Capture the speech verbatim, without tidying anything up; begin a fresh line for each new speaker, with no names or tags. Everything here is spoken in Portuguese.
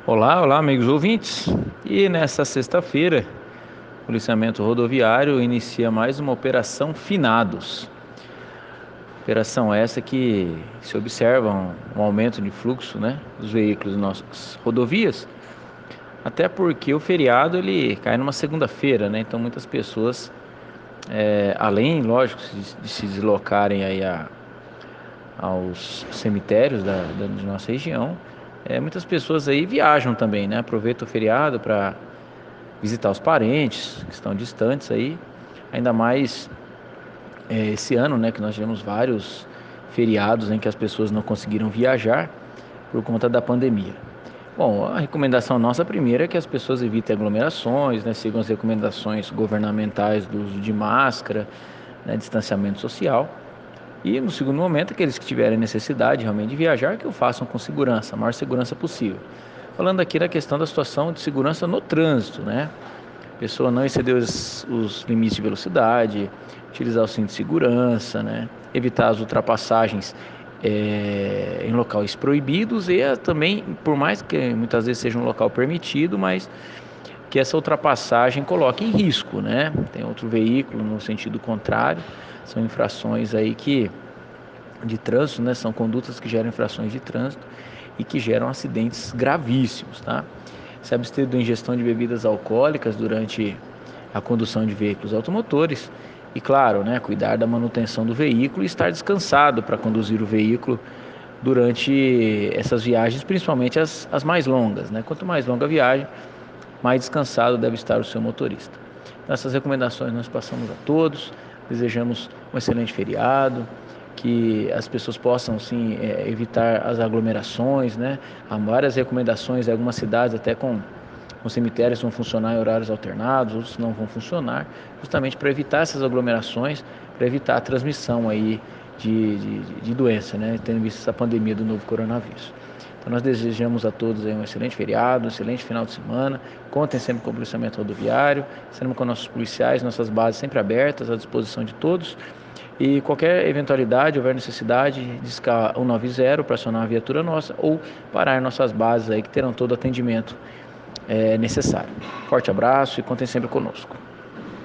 Olá, olá, amigos ouvintes. E nesta sexta-feira, o policiamento rodoviário inicia mais uma operação Finados. Operação essa que se observa um, um aumento de fluxo, né, dos veículos nas nossas rodovias, até porque o feriado ele cai numa segunda-feira, né? Então muitas pessoas, é, além, lógico, de, de se deslocarem aí a, aos cemitérios da, da de nossa região, é, muitas pessoas aí viajam também, né? Aproveitam o feriado para visitar os parentes que estão distantes aí, ainda mais é, esse ano, né, que nós tivemos vários feriados em que as pessoas não conseguiram viajar por conta da pandemia. Bom, a recomendação nossa primeira é que as pessoas evitem aglomerações, né, sigam as recomendações governamentais do uso de máscara, né, distanciamento social. E no segundo momento, aqueles que tiverem necessidade realmente de viajar, que o façam com segurança, a maior segurança possível. Falando aqui da questão da situação de segurança no trânsito, né? A pessoa não exceder os, os limites de velocidade, utilizar o cinto de segurança, né? Evitar as ultrapassagens é, em locais proibidos e também, por mais que muitas vezes seja um local permitido, mas que essa ultrapassagem coloque em risco, né? Tem outro veículo no sentido contrário, são infrações aí que de trânsito, né? São condutas que geram infrações de trânsito e que geram acidentes gravíssimos, tá? Se abster da ingestão de bebidas alcoólicas durante a condução de veículos automotores e, claro, né, cuidar da manutenção do veículo e estar descansado para conduzir o veículo durante essas viagens, principalmente as, as mais longas, né? Quanto mais longa a viagem, mais descansado deve estar o seu motorista. Então, essas recomendações nós passamos a todos, desejamos um excelente feriado, que as pessoas possam sim é, evitar as aglomerações, né? Há várias recomendações, em algumas cidades até com os cemitérios vão funcionar em horários alternados, outros não vão funcionar, justamente para evitar essas aglomerações, para evitar a transmissão aí de, de, de doença, né? Tendo visto essa pandemia do novo coronavírus. Então nós desejamos a todos aí um excelente feriado, um excelente final de semana. Contem sempre com o policiamento rodoviário, sempre com nossos policiais, nossas bases sempre abertas à disposição de todos. E qualquer eventualidade, houver necessidade, discar cento e noventa para acionar a viatura nossa ou parar nossas bases aí que terão todo o atendimento é, necessário. Forte abraço e contem sempre conosco.